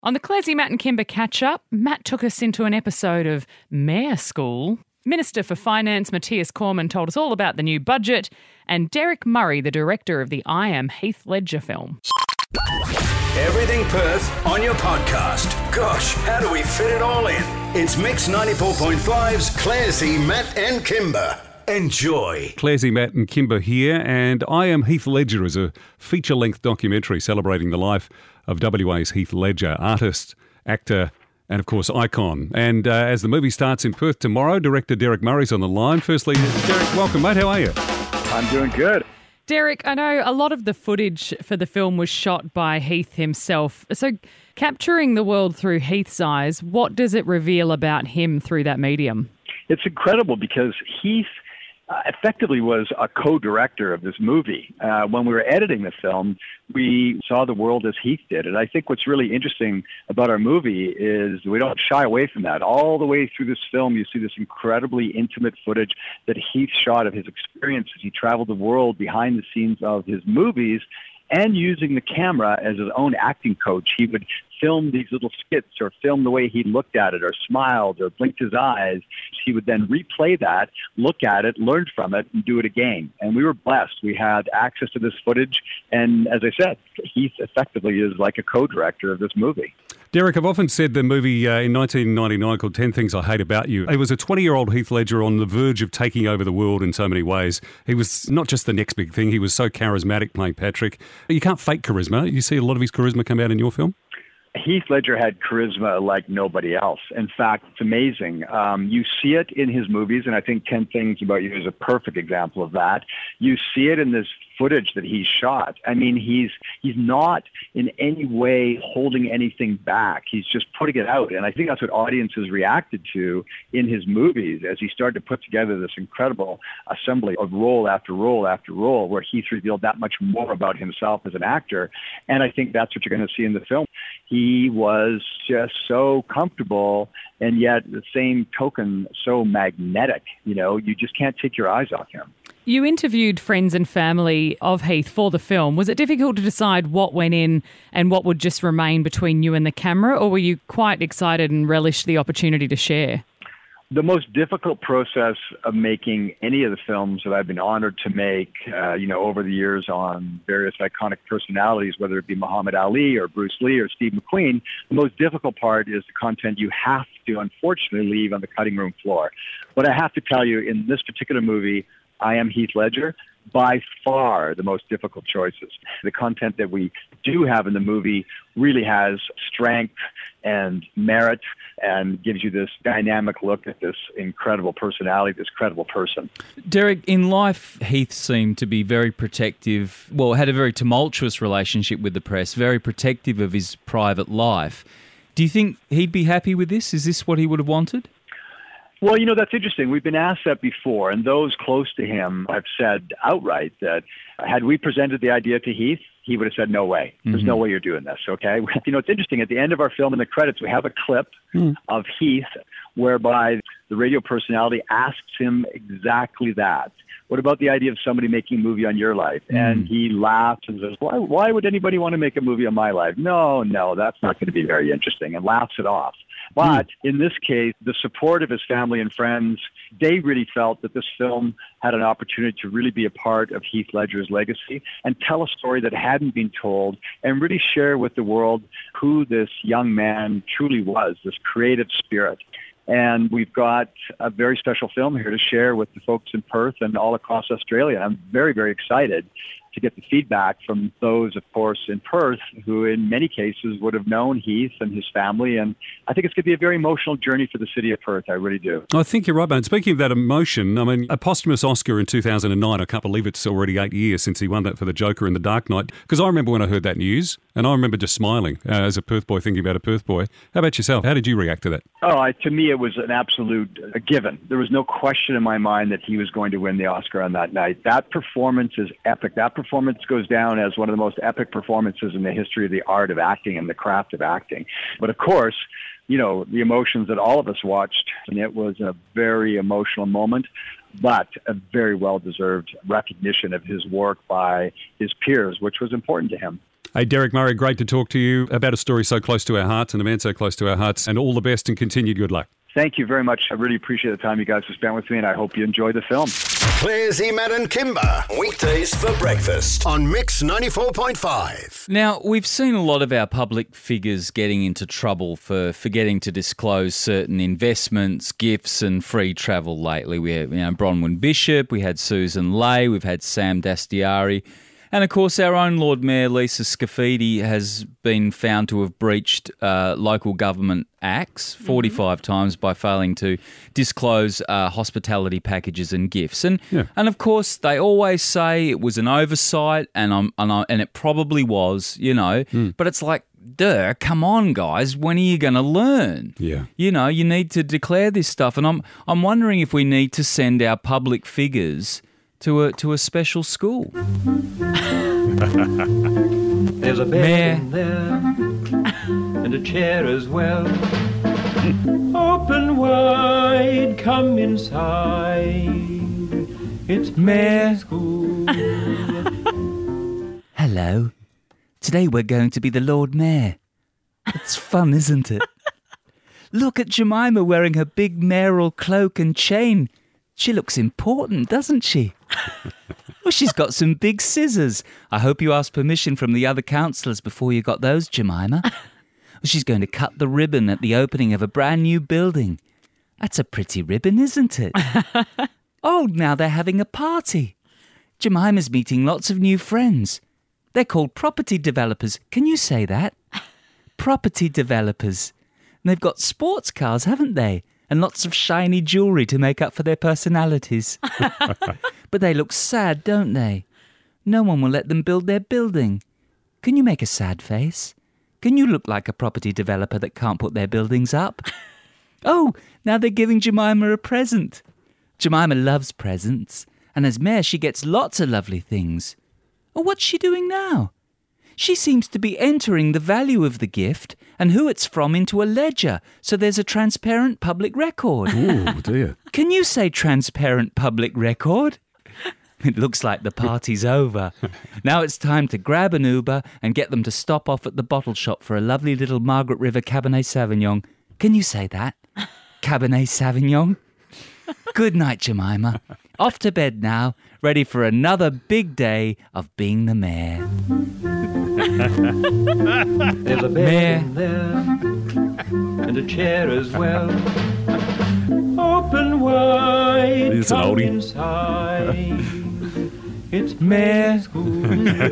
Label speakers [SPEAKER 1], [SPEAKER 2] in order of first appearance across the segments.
[SPEAKER 1] On the Classy Matt and Kimber catch-up, Matt took us into an episode of Mayor School. Minister for Finance Matthias Cormann told us all about the new budget, and Derek Murray, the director of the I Am Heath Ledger film.
[SPEAKER 2] Everything Perth on your podcast. Gosh, how do we fit it all in? It's Mix 94.5's Classy Matt and Kimber. Enjoy.
[SPEAKER 3] Classy Matt and Kimber here, and I Am Heath Ledger is a feature-length documentary celebrating the life of WA's Heath Ledger, artist, actor, and of course icon. And as the movie starts in Perth tomorrow, director Derek Murray's on the line. Firstly, Derek, welcome, mate. How are you?
[SPEAKER 4] I'm doing good.
[SPEAKER 1] Derek, I know a lot of the footage for the film was shot by Heath himself. So capturing the world through Heath's eyes, what does it reveal about him through that medium?
[SPEAKER 4] It's incredible because Heath effectively was a co-director of this movie. When we were editing the film, we saw the world as Heath did. And I think what's really interesting about our movie is we don't shy away from that. All the way through this film, you see this incredibly intimate footage that Heath shot of his experiences. He traveled the world behind the scenes of his movies, and using the camera as his own acting coach. He would film these little skits or film the way he looked at it or smiled or blinked his eyes. He would then replay that, look at it, learn from it, and do it again. And we were blessed. We had access to this footage. And as I said, Heath effectively is like a co-director of this movie.
[SPEAKER 3] Derek, I've often said the movie in 1999 called 10 Things I Hate About You. It was a 20-year-old Heath Ledger on the verge of taking over the world in so many ways. He was not just the next big thing, he was so charismatic playing Patrick. You can't fake charisma. You see a lot of his charisma come out in your film?
[SPEAKER 4] Heath Ledger had charisma like nobody else. In fact, it's amazing. You see it in his movies, and I think 10 Things About You is a perfect example of that. You see it in this footage that he shot. I mean, he's not in any way holding anything back. He's just putting it out. And I think that's what audiences reacted to in his movies as he started to put together this incredible assembly of role after role after role where Heath revealed that much more about himself as an actor. And I think that's what you're going to see in the film. He was just so comfortable and yet the same token so magnetic. You know, you just can't take your eyes off him.
[SPEAKER 1] You interviewed friends and family of Heath for the film. Was it difficult to decide what went in and what would just remain between you and the camera, or were you quite excited and relished the opportunity to share?
[SPEAKER 4] The most difficult process of making any of the films that I've been honored to make, over the years on various iconic personalities, whether it be Muhammad Ali or Bruce Lee or Steve McQueen, the most difficult part is the content you have to, unfortunately, leave on the cutting room floor. But I have to tell you, in this particular movie, I Am Heath Ledger, by far the most difficult choices. The content that we do have in the movie really has strength and merit and gives you this dynamic look at this incredible personality, this credible person.
[SPEAKER 5] Derek, in life, Heath seemed to be very protective, had a very tumultuous relationship with the press, very protective of his private life. Do you think he'd be happy with this? Is this what he would have wanted?
[SPEAKER 4] Well, that's interesting. We've been asked that before, and those close to him have said outright that had we presented the idea to Heath, he would have said, no way. There's no way you're doing this, okay? It's interesting. At the end of our film in the credits, we have a clip of Heath whereby the radio personality asks him exactly that. What about the idea of somebody making a movie on your life? And he laughs and says, why would anybody want to make a movie on my life? No, that's not going to be very interesting, and laughs it off. But in this case, the support of his family and friends, they really felt that this film had an opportunity to really be a part of Heath Ledger's legacy and tell a story that hadn't been told and really share with the world who this young man truly was, this creative spirit. And we've got a very special film here to share with the folks in Perth and all across Australia. I'm very, very excited to get the feedback from those, of course, in Perth, who in many cases would have known Heath and his family. And I think it's going to be a very emotional journey for the city of Perth. I really do.
[SPEAKER 3] I think you're right, man. Speaking of that emotion, I mean, a posthumous Oscar in 2009, I can't believe it's already 8 years since he won that for The Joker in The Dark Knight, because I remember when I heard that news, and I remember just smiling as a Perth boy, thinking about a Perth boy. How about yourself? How did you react to that?
[SPEAKER 4] To me, it was an absolute given. There was no question in my mind that he was going to win the Oscar on that night. That performance is epic. That performance goes down as one of the most epic performances in the history of the art of acting and the craft of acting. But of course, the emotions that all of us watched, and it was a very emotional moment, but a very well-deserved recognition of his work by his peers, which was important to him.
[SPEAKER 3] Hey, Derek Murray, great to talk to you about a story so close to our hearts and a man so close to our hearts, and all the best and continued good luck.
[SPEAKER 4] Thank you very much. I really appreciate the time you guys have spent with me, and I hope you enjoy the film.
[SPEAKER 2] Claire Z, Matt and Kimber, weekdays for breakfast on Mix 94.5.
[SPEAKER 5] Now, we've seen a lot of our public figures getting into trouble for forgetting to disclose certain investments, gifts and free travel lately. We had Bronwyn Bishop, we had Susan Ley, we've had Sam Dastyari. And, of course, our own Lord Mayor, Lisa Scafidi, has been found to have breached local government acts 45 times by failing to disclose hospitality packages and gifts. And, of course, they always say it was an oversight, and it probably was, But it's like, duh, come on, guys, when are you going to learn?
[SPEAKER 3] Yeah.
[SPEAKER 5] You need to declare this stuff. And I'm wondering if we need to send our public figures to a special school.
[SPEAKER 6] There's a bed in there and a chair as well. Open wide, come inside. It's Mayor School.
[SPEAKER 5] Hello. Today we're going to be the Lord Mayor. It's fun, isn't it? Look at Jemima wearing her big mayoral cloak and chain. She looks important, doesn't she? Well, she's got some big scissors. I hope you asked permission from the other councillors before you got those, Jemima. Well, she's going to cut the ribbon at the opening of a brand new building. That's a pretty ribbon, isn't it? Oh, now they're having a party. Jemima's meeting lots of new friends. They're called property developers. Can you say that? Property developers. And they've got sports cars, haven't they? And lots of shiny jewellery to make up for their personalities. But they look sad, don't they? No one will let them build their building. Can you make a sad face? Can you look like a property developer that can't put their buildings up? Oh, now they're giving Jemima a present. Jemima loves presents, and as mayor she gets lots of lovely things. Oh, what's she doing now? She seems to be entering the value of the gift and who it's from into a ledger, so there's a transparent public record.
[SPEAKER 3] Oh, dear.
[SPEAKER 5] Can you say transparent public record? It looks like the party's over. Now it's time to grab an Uber and get them to stop off at the bottle shop for a lovely little Margaret River Cabernet Sauvignon. Can you say that? Cabernet Sauvignon? Good night, Jemima. Off to bed now, ready for another big day of being the mayor.
[SPEAKER 6] There's a bed in there and a chair as well. Open wide,
[SPEAKER 3] It's an
[SPEAKER 6] come
[SPEAKER 3] oldie.
[SPEAKER 6] inside. It's Mayor School.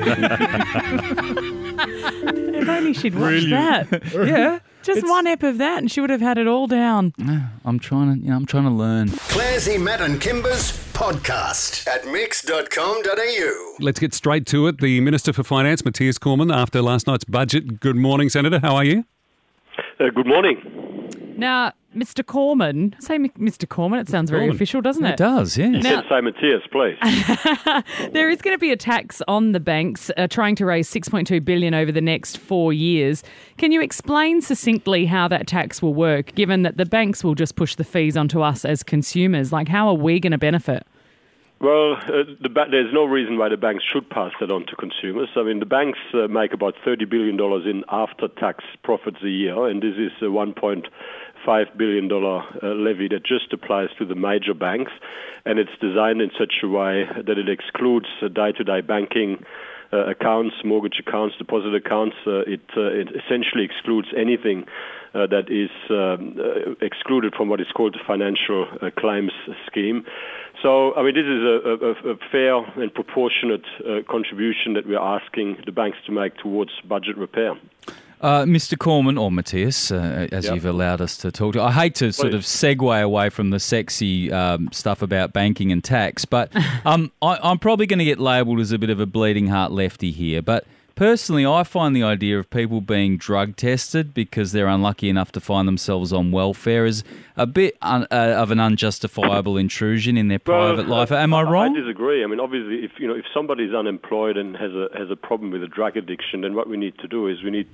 [SPEAKER 1] If only she'd watched that.
[SPEAKER 5] Yeah.
[SPEAKER 1] Just one ep of that and she would have had it all down.
[SPEAKER 5] I'm trying to learn.
[SPEAKER 2] Claire Z, Matt and Kimber's podcast at mix.com.au.
[SPEAKER 3] Let's get straight to it. The Minister for Finance, Matthias Cormann, after last night's budget. Good morning, Senator. How are you?
[SPEAKER 7] Good morning.
[SPEAKER 1] Now, Mr. Cormann, say Mr. Cormann, it sounds very
[SPEAKER 3] Cormann.
[SPEAKER 1] official, doesn't it?
[SPEAKER 5] It does, yes.
[SPEAKER 1] Now-
[SPEAKER 7] Say Matthias, please.
[SPEAKER 1] There is going to be a tax on the banks trying to raise $6.2 billion over the next 4 years. Can you explain succinctly how that tax will work, given that the banks will just push the fees onto us as consumers? Like, how are we going to benefit?
[SPEAKER 7] Well, there's no reason why the banks should pass that on to consumers. I mean, the banks make about $30 billion in after-tax profits a year, and this is a $1.5 billion levy that just applies to the major banks, and it's designed in such a way that it excludes day-to-day banking accounts, mortgage accounts, deposit accounts. It essentially excludes anything that is excluded from what is called the financial claims scheme. So, I mean, this is a fair and proportionate contribution that we're asking the banks to make towards budget repair.
[SPEAKER 5] Mr. Cormann, or Matthias, as you've allowed us to talk to. I hate to sort of segue away from the sexy stuff about banking and tax, but I'm probably going to get labelled as a bit of a bleeding heart lefty here. But personally, I find the idea of people being drug tested because they're unlucky enough to find themselves on welfare is a bit of an unjustifiable intrusion in their private life. Am I wrong?
[SPEAKER 7] I disagree. I mean, obviously, if somebody's unemployed and has a problem with a drug addiction, then what we need to do is we need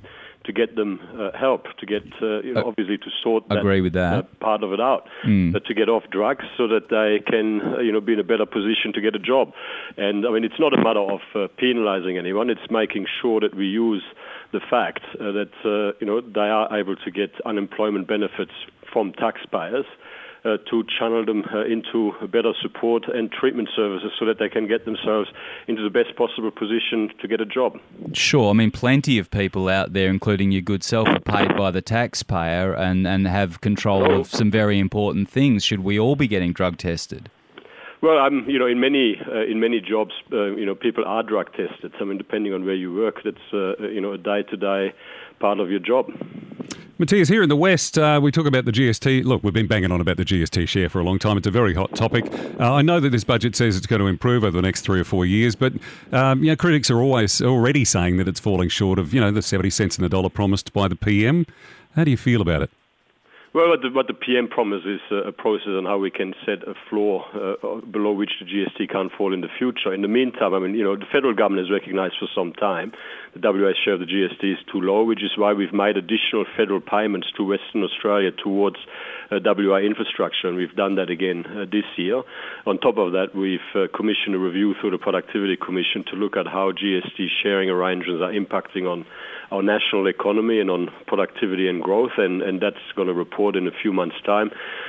[SPEAKER 7] to get them help, to get, obviously to sort
[SPEAKER 5] agree with that.
[SPEAKER 7] Part of it out, to get off drugs so that they can, be in a better position to get a job. And, I mean, it's not a matter of penalising anyone. It's making sure that we use the fact that, they are able to get unemployment benefits from taxpayers to channel them into better support and treatment services so that they can get themselves into the best possible position to get a job.
[SPEAKER 5] Sure. I mean, plenty of people out there, including your good self, are paid by the taxpayer and have control of some very important things. Should we all be getting drug tested?
[SPEAKER 7] Well, in many jobs, people are drug tested. I mean, depending on where you work, that's a day-to-day part of your job.
[SPEAKER 3] Matthias, here in the West, we talk about the GST. Look, we've been banging on about the GST share for a long time. It's a very hot topic. I know that this budget says it's going to improve over the next 3 or 4 years, but critics are already saying that it's falling short of the 70 cents in the dollar promised by the PM. How do you feel about it?
[SPEAKER 7] Well, what the PM promises is a process on how we can set a floor below which the GST can't fall in the future. In the meantime, I mean, the federal government has recognised for some time the WA's share of the GST is too low, which is why we've made additional federal payments to Western Australia towards WA infrastructure, and we've done that again this year. On top of that, we've commissioned a review through the Productivity Commission to look at how GST sharing arrangements are impacting on our national economy and on productivity and growth, and that's going to report in a few months' time.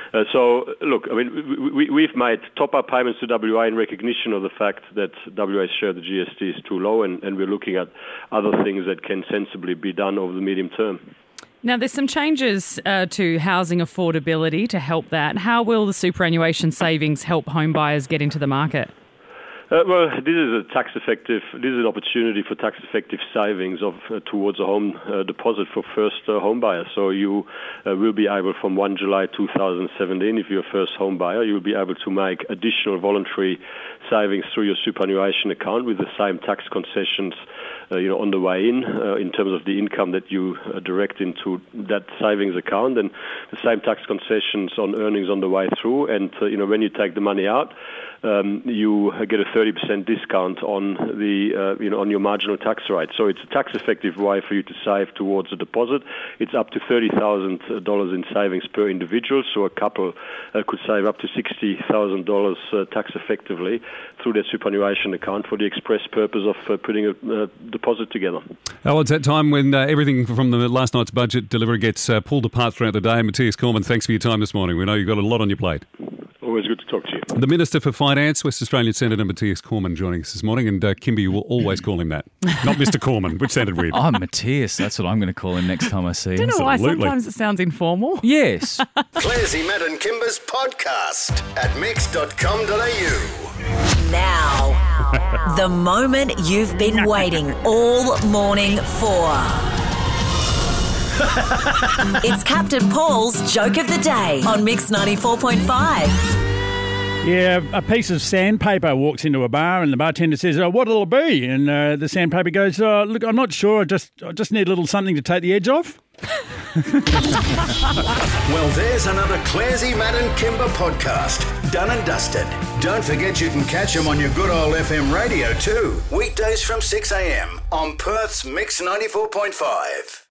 [SPEAKER 7] So, look, I mean, we've made top-up payments to WA in recognition of the fact that WA's share of the GST is too low, and we're looking at other things that can sensibly be done over the medium term.
[SPEAKER 1] Now, there's some changes to housing affordability to help that. How will the superannuation savings help home buyers get into the market?
[SPEAKER 7] Well, this is an opportunity for tax-effective savings towards a home deposit for first home buyers. So you will be able, from 1 July 2017, if you're a first home buyer, you'll be able to make additional voluntary savings through your superannuation account with the same tax concessions on the way in terms of the income that you direct into that savings account, and the same tax concessions on earnings on the way through. And when you take the money out, you get a 30% discount on the on your marginal tax rate. So it's a tax-effective way for you to save towards a deposit. It's up to $30,000 in savings per individual, so a couple could save up to $60,000 tax-effectively through their superannuation account for the express purpose of putting a deposit together.
[SPEAKER 3] Oh, it's that time when everything from the last night's budget delivery gets pulled apart throughout the day. Matthias Cormann, thanks for your time this morning. We know you've got a lot on your plate.
[SPEAKER 7] Always good to talk to you.
[SPEAKER 3] The Minister for Finance, West Australian Senator Matthias Cormann, joining us this morning, and Kimby will always call him that. Not Mr. Cormann, which sounded weird.
[SPEAKER 5] Oh, Matthias, that's what I'm going to call him next time I see him.
[SPEAKER 1] I don't know why sometimes it sounds informal.
[SPEAKER 5] Yes.
[SPEAKER 2] Clarsey, Matt and Kimber's podcast at mix.com.au.
[SPEAKER 8] Now, the moment you've been waiting all morning for. It's Captain Paul's Joke of the Day on Mix 94.5.
[SPEAKER 9] Yeah, a piece of sandpaper walks into a bar and the bartender says, what'll it be? And the sandpaper goes, look, I'm not sure. I just need a little something to take the edge off.
[SPEAKER 2] Well, there's another Clarsey, Matt and Kimber podcast. Done and dusted. Don't forget you can catch them on your good old FM radio too. Weekdays from 6 a.m. on Perth's Mix 94.5.